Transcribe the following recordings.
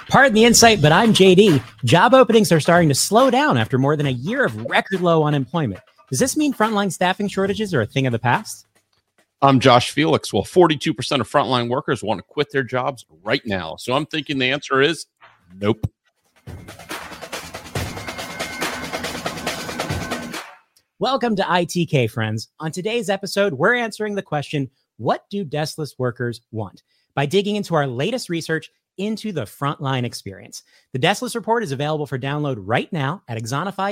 Pardon the insight, but I'm JD. Job openings are starting to slow down after more than a year of record low unemployment. Does this mean frontline staffing shortages are a thing of the past? I'm Josh Felix. Well, 42% of frontline workers want to quit their jobs right now. So I'm thinking the answer is nope. Welcome to ITK, friends. On today's episode, we're answering the question, what do deskless workers want? By digging into our latest research into the frontline experience. The Deskless Report is available for download right now at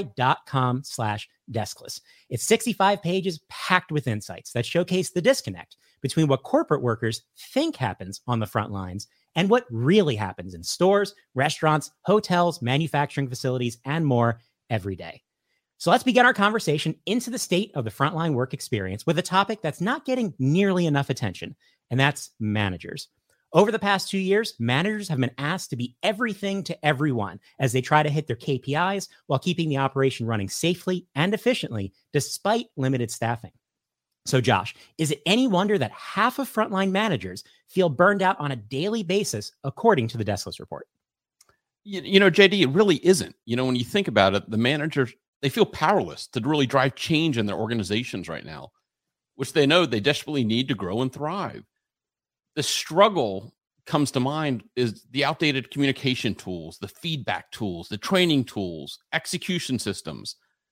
Axonify.com/deskless. It's 65 pages packed with insights that showcase the disconnect between what corporate workers think happens on the front lines and what really happens in stores, restaurants, hotels, manufacturing facilities, and more every day. So let's begin our conversation into the state of the frontline work experience with a topic that's not getting nearly enough attention, and that's managers. Over the past 2 years, managers have been asked to be everything to everyone as they try to hit their KPIs while keeping the operation running safely and efficiently despite limited staffing. So Josh, is it any wonder that half of frontline managers feel burned out on a daily basis, according to the Deskless Report? You know, JD, it really isn't. You know, when you think about it, the managers, they feel powerless to really drive change in their organizations right now, which they know they desperately need to grow and thrive. The struggle comes to mind is the outdated communication tools, the feedback tools, the training tools, execution systems.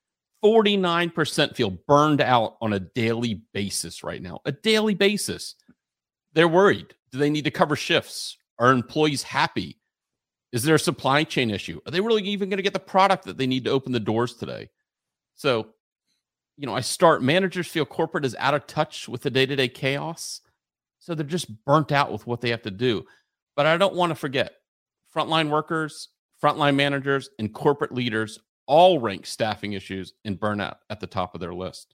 49% feel burned out on a daily basis right now, a daily basis. They're worried. Do they need to cover shifts? Are employees happy? Is there a supply chain issue? Are they really even going to get the product that they need to open the doors today? So, you know, managers feel corporate is out of touch with the day-to-day chaos. So they're just burnt out with what they have to do. But I don't want to forget, frontline workers, frontline managers, and corporate leaders all rank staffing issues and burnout at the top of their list.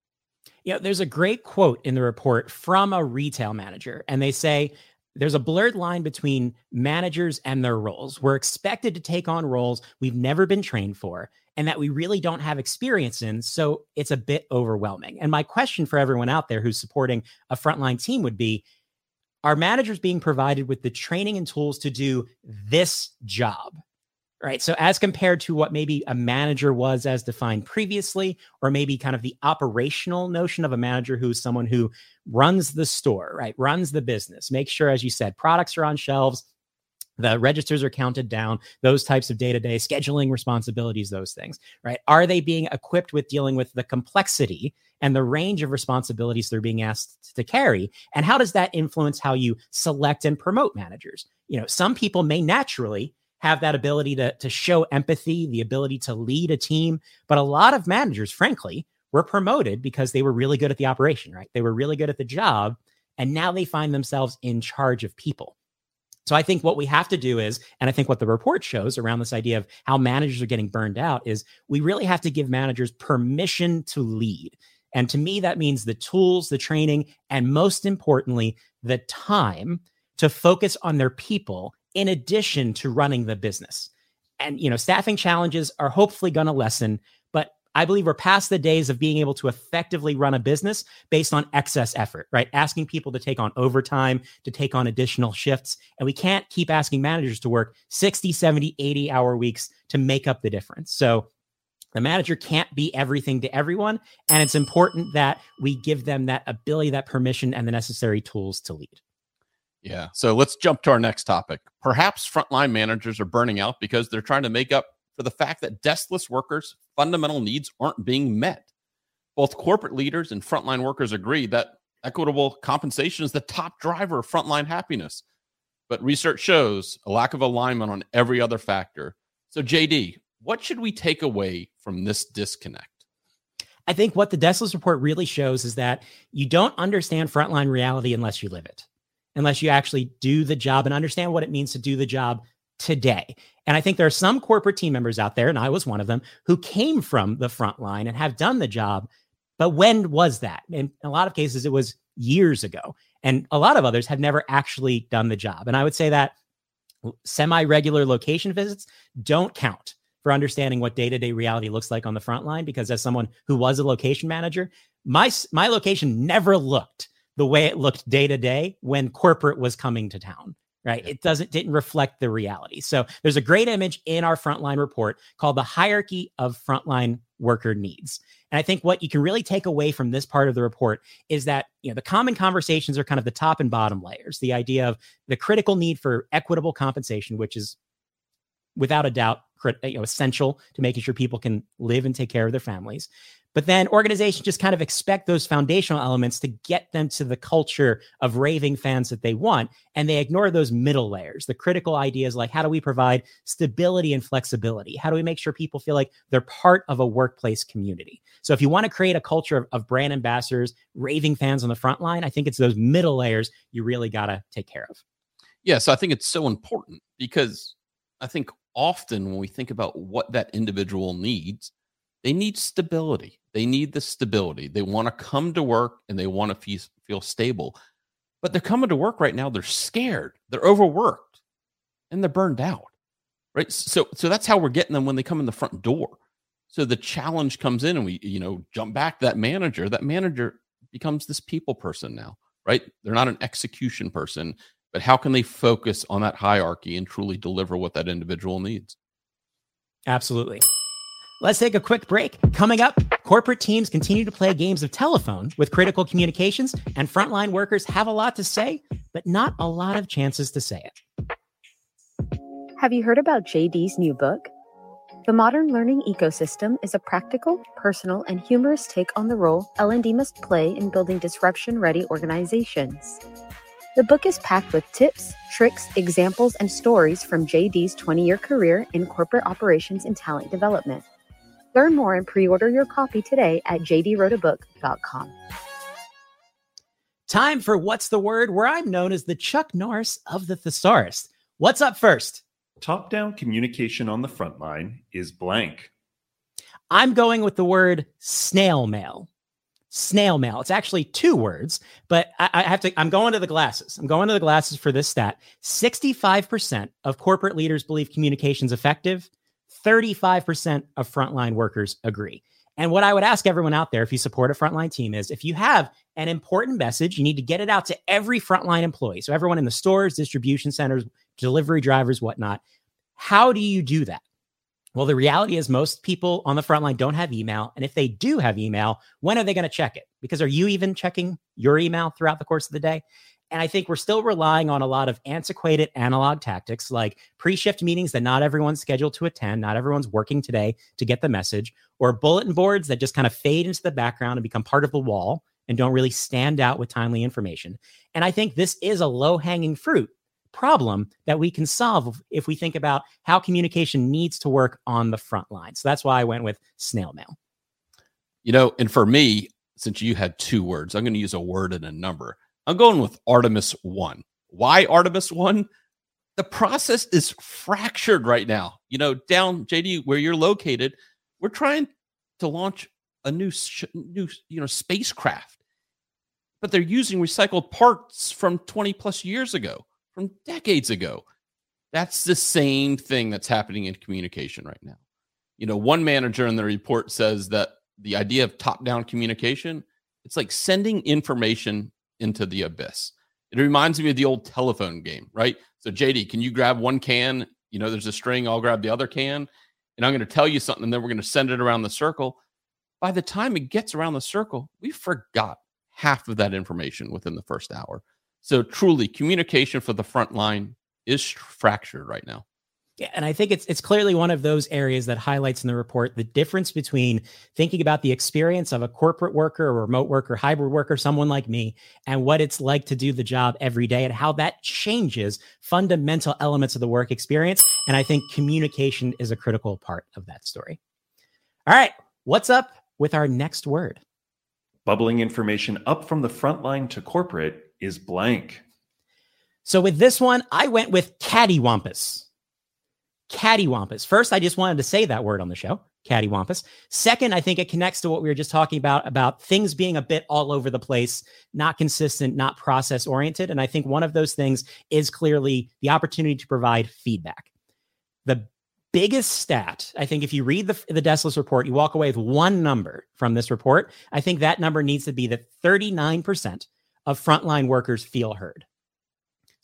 Yeah, there's a great quote in the report from a retail manager, and they say, there's a blurred line between managers and their roles. We're expected to take on roles we've never been trained for and that we really don't have experience in, so it's a bit overwhelming. And my question for everyone out there who's supporting a frontline team would be, are managers being provided with the training and tools to do this job? Right. So as compared to what maybe a manager was as defined previously, or maybe kind of the operational notion of a manager who's someone who runs the store, right, runs the business, make sure, as you said, products are on shelves, the registers are counted down, those types of day-to-day scheduling responsibilities, those things, right? Are they being equipped with dealing with the complexity and the range of responsibilities they're being asked to carry? And how does that influence how you select and promote managers? You know, some people may naturally have that ability to show empathy, the ability to lead a team. But a lot of managers, frankly, were promoted because they were really good at the operation, right? They were really good at the job. And now they find themselves in charge of people. So I think what we have to do is, and I think what the report shows around this idea of how managers are getting burned out is we really have to give managers permission to lead. And to me, that means the tools, the training, and most importantly, the time to focus on their people in addition to running the business. And, you know, staffing challenges are hopefully going to lessen, but I believe we're past the days of being able to effectively run a business based on excess effort, right? Asking people to take on overtime, to take on additional shifts. And we can't keep asking managers to work 60, 70, 80-hour weeks to make up the difference. So the manager can't be everything to everyone. And it's important that we give them that ability, that permission, and the necessary tools to lead. Yeah. So let's jump to our next topic. Perhaps frontline managers are burning out because they're trying to make up for the fact that deskless workers' fundamental needs aren't being met. Both corporate leaders and frontline workers agree that equitable compensation is the top driver of frontline happiness. But research shows a lack of alignment on every other factor. So JD, what should we take away from this disconnect? I think what the Deskless Report really shows is that you don't understand frontline reality unless you live it, unless you actually do the job and understand what it means to do the job today. And I think there are some corporate team members out there, and I was one of them, who came from the front line and have done the job. But when was that? In a lot of cases, it was years ago. And a lot of others have never actually done the job. And I would say that semi-regular location visits don't count for understanding what day-to-day reality looks like on the front line, because as someone who was a location manager, my location never looked the way it looked day to day when corporate was coming to town. right? It didn't reflect the reality. So there's a great image in our frontline report called the hierarchy of frontline worker needs. And I think what you can really take away from this part of the report is that, the common conversations are kind of the top and bottom layers. The idea of the critical need for equitable compensation, which is without a doubt, essential to making sure people can live and take care of their families. But then organizations just kind of expect those foundational elements to get them to the culture of raving fans that they want. And they ignore those middle layers, the critical ideas like, how do we provide stability and flexibility? How do we make sure people feel like they're part of a workplace community? So if you want to create a culture of brand ambassadors, raving fans on the front line, I think it's those middle layers you really got to take care of. Yeah, so I think it's so important because I think often when we think about what that individual needs, they need stability. They need the stability. They want to come to work and they want to feel stable. But they're coming to work right now. They're scared. They're overworked and they're burned out. Right. So that's how we're getting them when they come in the front door. So the challenge comes in and we, jump back to that manager. That manager becomes this people person now, right? They're not an execution person, but how can they focus on that hierarchy and truly deliver what that individual needs? Absolutely. Let's take a quick break. Coming up, corporate teams continue to play games of telephone with critical communications, and frontline workers have a lot to say, but not a lot of chances to say it. Have you heard about JD's new book? The Modern Learning Ecosystem is a practical, personal, and humorous take on the role L&D must play in building disruption-ready organizations. The book is packed with tips, tricks, examples, and stories from JD's 20-year career in corporate operations and talent development. Learn more and pre-order your copy today at jdwroteabook.com. Time for What's the Word, where I'm known as the Chuck Norris of the Thesaurus. What's up first? Top-down communication on the front line is blank. I'm going with the word snail mail. Snail mail. It's actually two words, but I'm going to the glasses. I'm going to the glasses for this stat. 65% of corporate leaders believe communication's effective. 35% of frontline workers agree. And what I would ask everyone out there, if you support a frontline team, is if you have an important message, you need to get it out to every frontline employee. So everyone in the stores, distribution centers, delivery drivers, whatnot. How do you do that? Well, the reality is most people on the front line don't have email. And if they do have email, when are they going to check it? Because are you even checking your email throughout the course of the day? And I think we're still relying on a lot of antiquated analog tactics like pre-shift meetings that not everyone's scheduled to attend. Not everyone's working today to get the message, or bulletin boards that just kind of fade into the background and become part of the wall and don't really stand out with timely information. And I think this is a low-hanging fruit problem that we can solve if we think about how communication needs to work on the front line. So that's why I went with snail mail. And for me, since you had two words, I'm going to use a word and a number. I'm going with Artemis 1. Why Artemis 1? The process is fractured right now. Down, JD, where you're located, we're trying to launch a new spacecraft, but they're using recycled parts from 20 plus years ago, from decades ago. That's the same thing that's happening in communication right now. One manager in the report says that the idea of top-down communication, it's like sending information into the abyss. It reminds me of the old telephone game, right? So JD, can you grab one can? There's a string, I'll grab the other can, and I'm going to tell you something, and then we're going to send it around the circle. By the time it gets around the circle, we forgot half of that information within the first hour. So truly, communication for the front line is fractured right now. Yeah, and I think it's clearly one of those areas that highlights in the report the difference between thinking about the experience of a corporate worker, a remote worker, hybrid worker, someone like me, and what it's like to do the job every day and how that changes fundamental elements of the work experience. And I think communication is a critical part of that story. All right, what's up with our next word? Bubbling information up from the front line to corporate is blank. So with this one, I went with cattywampus. Cattywampus. First, I just wanted to say that word on the show, cattywampus. Second, I think it connects to what we were just talking about things being a bit all over the place, not consistent, not process oriented. And I think one of those things is clearly the opportunity to provide feedback. The biggest stat, I think if you read the Deskless report, you walk away with one number from this report. I think that number needs to be that 39% of frontline workers feel heard.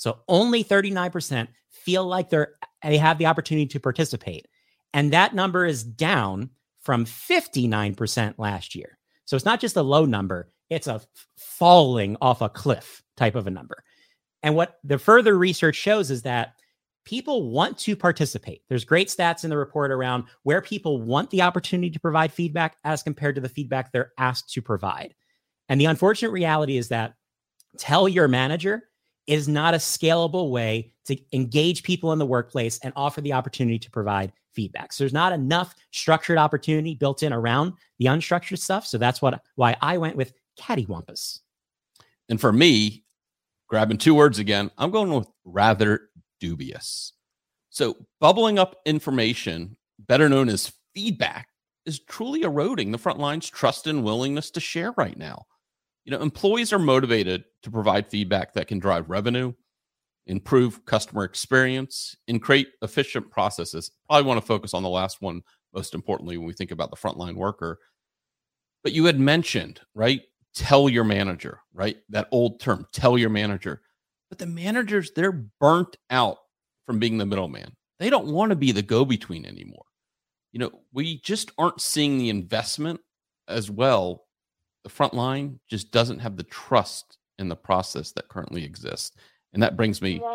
So only 39% feel like they have the opportunity to participate. And that number is down from 59% last year. So it's not just a low number, it's a falling off a cliff type of a number. And what the further research shows is that people want to participate. There's great stats in the report around where people want the opportunity to provide feedback as compared to the feedback they're asked to provide. And the unfortunate reality is that tell your manager is not a scalable way to engage people in the workplace and offer the opportunity to provide feedback. So there's not enough structured opportunity built in around the unstructured stuff. So that's why I went with cattywampus. And for me, grabbing two words again, I'm going with rather dubious. So bubbling up information, better known as feedback, is truly eroding the frontline's trust and willingness to share right now. Employees are motivated to provide feedback that can drive revenue, improve customer experience, and create efficient processes. Probably want to focus on the last one most importantly when we think about the frontline worker. But you had mentioned, right? Tell your manager, right? That old term, tell your manager. But the managers, they're burnt out from being the middleman. They don't want to be the go-between anymore. We just aren't seeing the investment as well. The front line just doesn't have the trust in the process that currently exists. And that brings me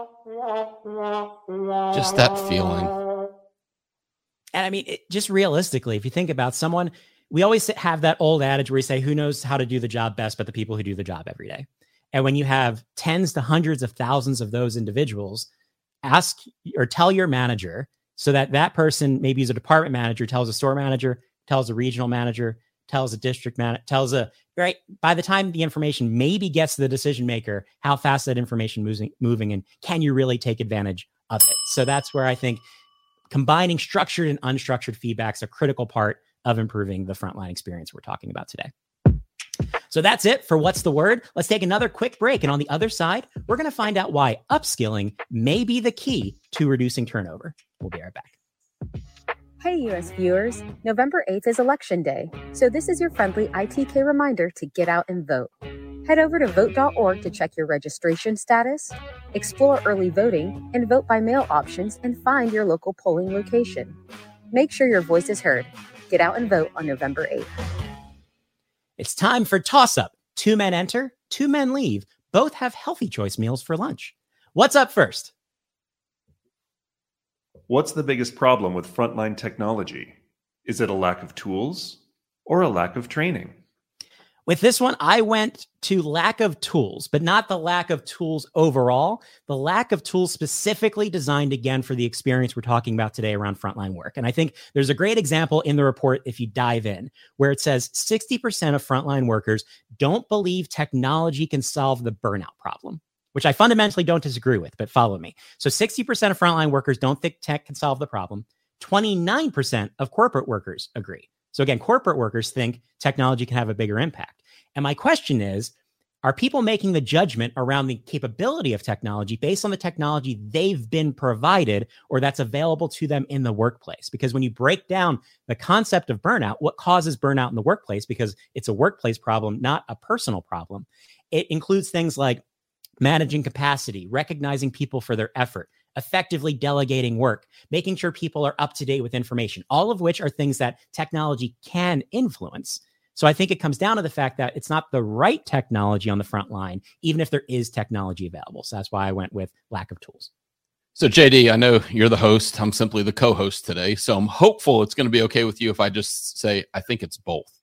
just that feeling. And I mean, just realistically, if you think about someone, we always have that old adage where we say, who knows how to do the job best, but the people who do the job every day. And when you have tens to hundreds of thousands of those individuals, ask or tell your manager so that person, maybe as a department manager, tells a store manager, tells a regional manager, tells a district manager, right? By the time the information maybe gets to the decision maker, how fast that information moving, and can you really take advantage of it? So that's where I think combining structured and unstructured feedback is a critical part of improving the frontline experience we're talking about today. So that's it for What's the Word? Let's take another quick break. And on the other side, we're going to find out why upskilling may be the key to reducing turnover. We'll be right back. Hey, US viewers, November 8th is Election Day, so this is your friendly ITK reminder to get out and vote. Head over to vote.org to check your registration status, explore early voting, and vote by mail options, and find your local polling location. Make sure your voice is heard. Get out and vote on November 8th. It's time for Toss Up. 2 men enter, 2 men leave. Both have healthy choice meals for lunch. What's up first? What's the biggest problem with frontline technology? Is it a lack of tools or a lack of training? With this one, I went to lack of tools, but not the lack of tools overall, the lack of tools specifically designed, again, for the experience we're talking about today around frontline work. And I think there's a great example in the report, if you dive in, where it says 60% of frontline workers don't believe technology can solve the burnout problem, which I fundamentally don't disagree with, but follow me. So 60% of frontline workers don't think tech can solve the problem. 29% of corporate workers agree. So again, corporate workers think technology can have a bigger impact. And my question is, are people making the judgment around the capability of technology based on the technology they've been provided or that's available to them in the workplace? Because when you break down the concept of burnout, what causes burnout in the workplace, because it's a workplace problem, not a personal problem, it includes things like managing capacity, recognizing people for their effort, effectively delegating work, making sure people are up to date with information, all of which are things that technology can influence. So I think it comes down to the fact that it's not the right technology on the front line, even if there is technology available. So that's why I went with lack of tools. So JD, I know you're the host. I'm simply the co-host today. So I'm hopeful it's going to be okay with you if I just say, I think it's both.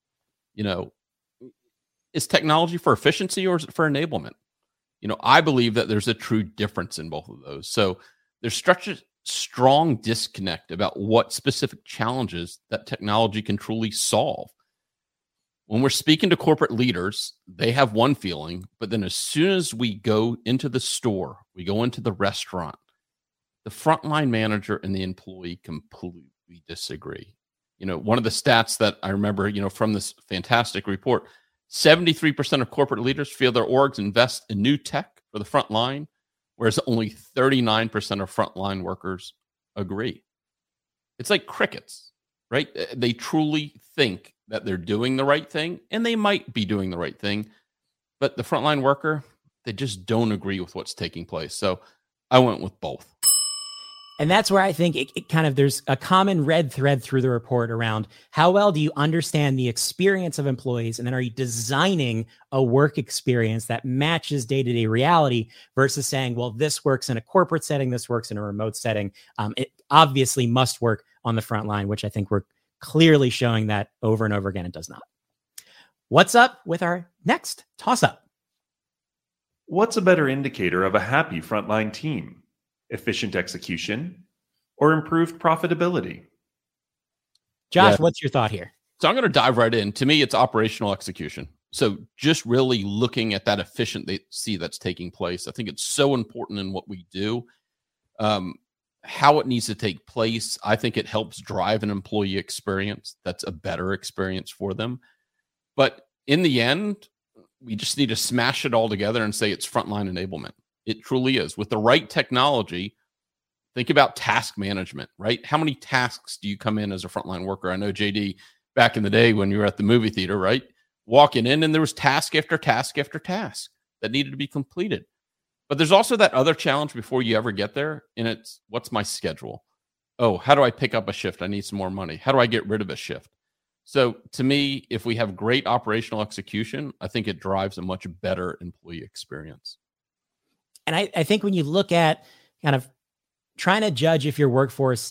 Is technology for efficiency or is it for enablement? I believe that there's a true difference in both of those. So there's such a strong disconnect about what specific challenges that technology can truly solve. When we're speaking to corporate leaders, they have one feeling, but then as soon as we go into the store, we go into the restaurant, the frontline manager and the employee completely disagree. One of the stats that I remember, from this fantastic report, 73% of corporate leaders feel their orgs invest in new tech for the front line, whereas only 39% of frontline workers agree. It's like crickets, right? They truly think that they're doing the right thing, and they might be doing the right thing, but the frontline worker, they just don't agree with what's taking place. So I went with both. And that's where I think it kind of, there's a common red thread through the report around how well do you understand the experience of employees? And then are you designing a work experience that matches day-to-day reality versus saying, well, this works in a corporate setting, this works in a remote setting. It obviously must work on the front line, which I think we're clearly showing that over and over again, it does not. What's up with our next toss-up? What's a better indicator of a happy frontline team? Efficient execution or improved profitability? Josh, what's your thought here? So I'm going to dive right in. To me, it's operational execution. So just really looking at that efficiency that's taking place. I think it's so important in what we do, how it needs to take place. I think it helps drive an employee experience that's a better experience for them. But in the end, we just need to smash it all together and say it's frontline enablement. It truly is. With the right technology, think about task management, right? How many tasks do you come in as a frontline worker? I know, JD, back in the day when you were at the movie theater, right? Walking in and there was task after task after task that needed to be completed. But there's also that other challenge before you ever get there, and it's, what's my schedule? Oh, how do I pick up a shift? I need some more money. How do I get rid of a shift? So to me, if we have great operational execution, I think it drives a much better employee experience. And I think when you look at kind of trying to judge if your workforce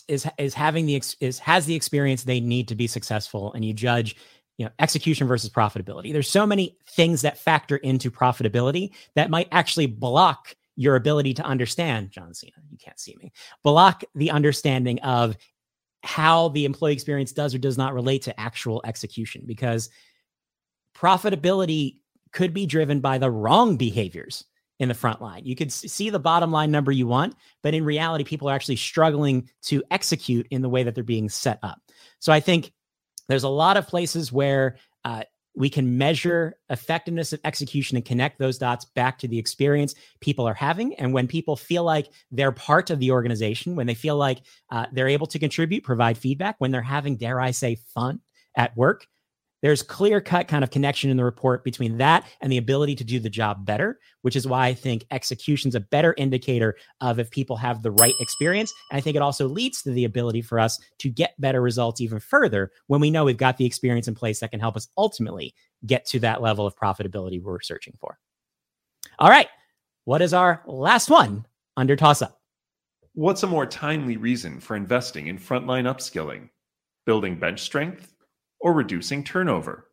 has the experience they need to be successful, and you judge, execution versus profitability, there's so many things that factor into profitability that might actually block your ability to understand, John Cena, you can't see me, block the understanding of how the employee experience does or does not relate to actual execution, because profitability could be driven by the wrong behaviors in the front line. You could see the bottom line number you want, but in reality, people are actually struggling to execute in the way that they're being set up. So I think there's a lot of places where we can measure effectiveness of execution and connect those dots back to the experience people are having. And when people feel like they're part of the organization, when they feel like they're able to contribute, provide feedback, when they're having, dare I say, fun at work, there's clear-cut kind of connection in the report between that and the ability to do the job better, which is why I think execution is a better indicator of if people have the right experience. And I think it also leads to the ability for us to get better results even further when we know we've got the experience in place that can help us ultimately get to that level of profitability we're searching for. All right. What is our last one under toss-up? What's a more timely reason for investing in frontline upskilling? Building bench strength or reducing turnover?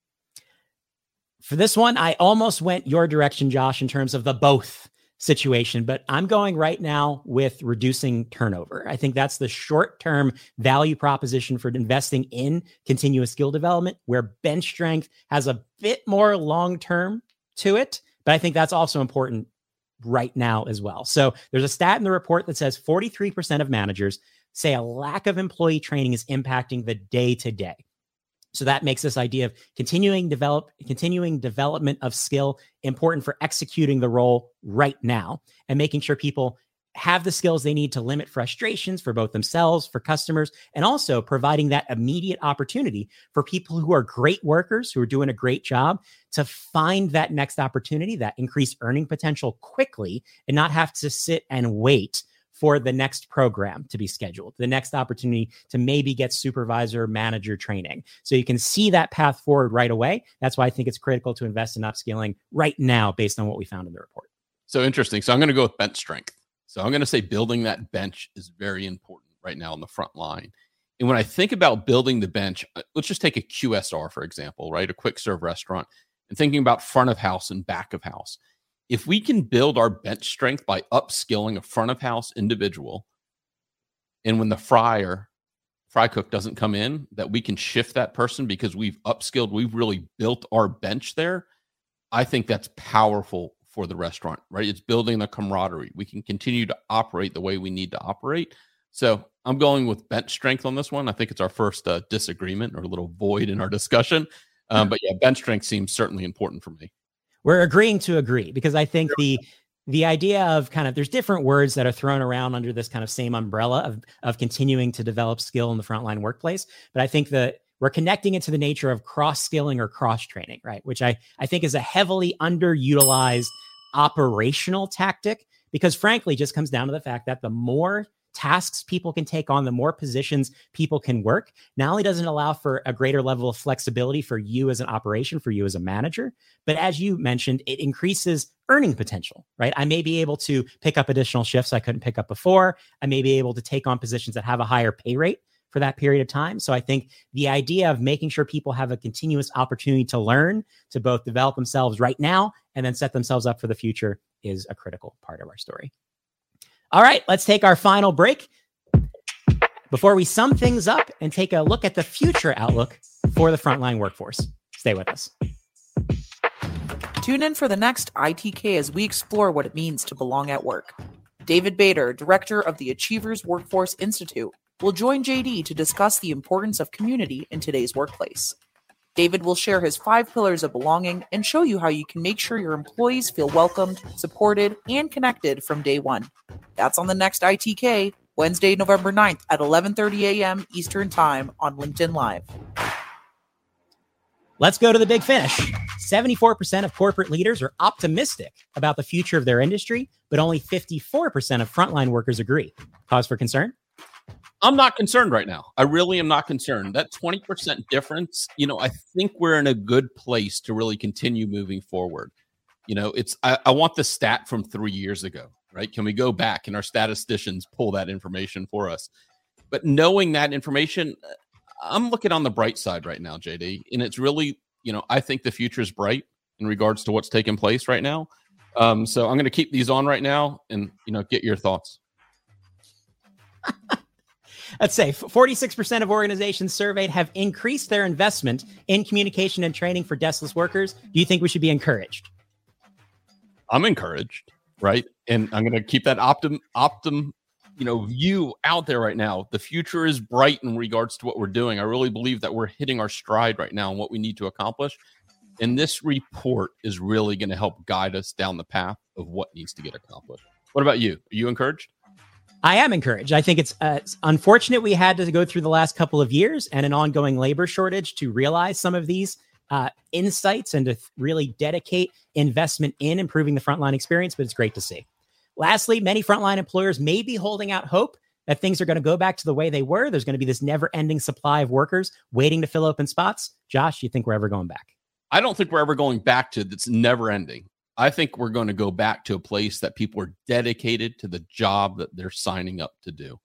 For this one, I almost went your direction, Josh, in terms of the both situation, but I'm going right now with reducing turnover. I think that's the short-term value proposition for investing in continuous skill development, where bench strength has a bit more long-term to it, but I think that's also important right now as well. So there's a stat in the report that says 43% of managers say a lack of employee training is impacting the day-to-day. So that makes this idea of continuing development of skill important for executing the role right now and making sure people have the skills they need to limit frustrations for both themselves, for customers, and also providing that immediate opportunity for people who are great workers, who are doing a great job, to find that next opportunity, that increased earning potential quickly, and not have to sit and wait for the next program to be scheduled, the next opportunity to maybe get supervisor manager training. So you can see that path forward right away. That's why I think it's critical to invest in upskilling right now based on what we found in the report. So interesting. So I'm going to go with bench strength. So I'm going to say building that bench is very important right now on the front line. And when I think about building the bench, let's just take a QSR, for example, right? A quick serve restaurant, and thinking about front of house and back of house. If we can build our bench strength by upskilling a front of house individual, and when the fry cook doesn't come in, that we can shift that person because we've upskilled, we've really built our bench there. I think that's powerful for the restaurant, right? It's building the camaraderie. We can continue to operate the way we need to operate. So I'm going with bench strength on this one. I think it's our first disagreement or a little void in our discussion. But yeah, bench strength seems certainly important for me. We're agreeing to agree, because I think the idea of kind of, there's different words that are thrown around under this kind of same umbrella of continuing to develop skill in the frontline workplace. But I think that we're connecting it to the nature of cross-skilling or cross-training, right? Which I think is a heavily underutilized operational tactic, because frankly, it just comes down to the fact that the more tasks people can take on, the more positions people can work. Not only does it allow for a greater level of flexibility for you as an operation, for you as a manager, but as you mentioned, it increases earning potential, right? I may be able to pick up additional shifts I couldn't pick up before. I may be able to take on positions that have a higher pay rate for that period of time. So I think the idea of making sure people have a continuous opportunity to learn, to both develop themselves right now and then set themselves up for the future is a critical part of our story. All right, let's take our final break before we sum things up and take a look at the future outlook for the frontline workforce. Stay with us. Tune in for the next ITK as we explore what it means to belong at work. David Bader, director of the Achievers Workforce Institute, will join JD to discuss the importance of community in today's workplace. David will share his 5 pillars of belonging and show you how you can make sure your employees feel welcomed, supported, and connected from day one. That's on the next ITK, Wednesday, November 9th at 11:30 a.m. Eastern Time on LinkedIn Live. Let's go to the big finish. 74% of corporate leaders are optimistic about the future of their industry, but only 54% of frontline workers agree. Cause for concern? I'm not concerned right now. I really am not concerned. That 20% difference, I think we're in a good place to really continue moving forward. I want the stat from 3 years ago, right? Can we go back and our statisticians pull that information for us? But knowing that information, I'm looking on the bright side right now, JD. And it's really, I think the future is bright in regards to what's taking place right now. So I'm going to keep these on right now and, get your thoughts. Let's say 46% of organizations surveyed have increased their investment in communication and training for deskless workers. Do you think we should be encouraged? I'm encouraged, right? And I'm going to keep that view out there right now. The future is bright in regards to what we're doing. I really believe that we're hitting our stride right now and what we need to accomplish. And this report is really going to help guide us down the path of what needs to get accomplished. What about you? Are you encouraged? I am encouraged. I think it's unfortunate we had to go through the last couple of years and an ongoing labor shortage to realize some of these insights and to really dedicate investment in improving the frontline experience, but it's great to see. Lastly, many frontline employers may be holding out hope that things are going to go back to the way they were. There's going to be this never-ending supply of workers waiting to fill open spots. Josh, you think we're ever going back? I don't think we're ever going back to that's never-ending. I think we're going to go back to a place that people are dedicated to the job that they're signing up to do.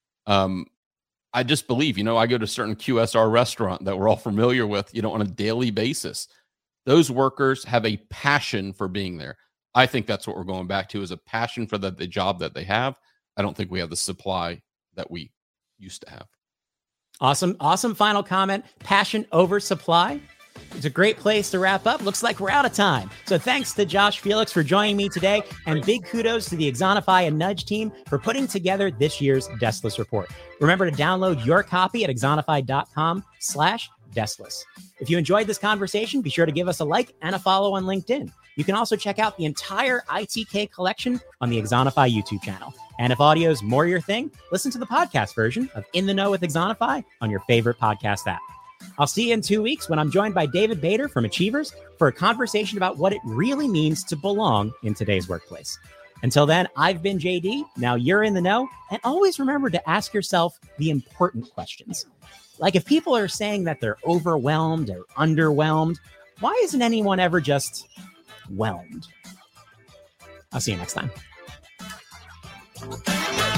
I just believe, I go to a certain QSR restaurant that we're all familiar with, on a daily basis. Those workers have a passion for being there. I think that's what we're going back to, is a passion for the job that they have. I don't think we have the supply that we used to have. Awesome. Awesome final comment. Passion over supply. It's a great place to wrap up. Looks like we're out of time. So thanks to Josh Felix for joining me today, and big kudos to the Axonify and Nudge team for putting together this year's Deskless Report. Remember to download your copy at axonify.com/deskless. If you enjoyed this conversation, be sure to give us a like and a follow on LinkedIn. You can also check out the entire ITK collection on the Axonify YouTube channel. And if audio is more your thing, listen to the podcast version of In the Know with Axonify on your favorite podcast app. I'll see you in 2 weeks when I'm joined by David Bader from Achievers for a conversation about what it really means to belong in today's workplace. Until then, I've been JD. Now you're in the know. And always remember to ask yourself the important questions. Like, if people are saying that they're overwhelmed or underwhelmed, why isn't anyone ever just whelmed? I'll see you next time.